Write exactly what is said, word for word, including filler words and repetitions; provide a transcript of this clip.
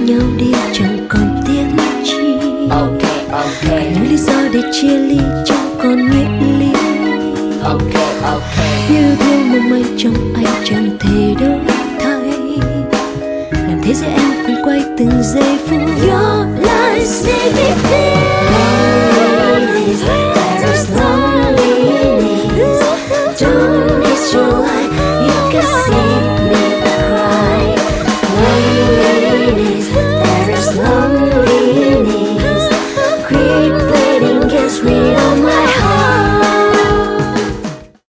nhau đi chẳng còn tiếc chi. Okay, okay. Những lý do để chia ly chẳng còn nghĩa lý. Okay, okay. Như thương mong manh trong anh chẳng thể đổi thay. Làm thế giới em cùng quay từng giây phút. Your lies make me feel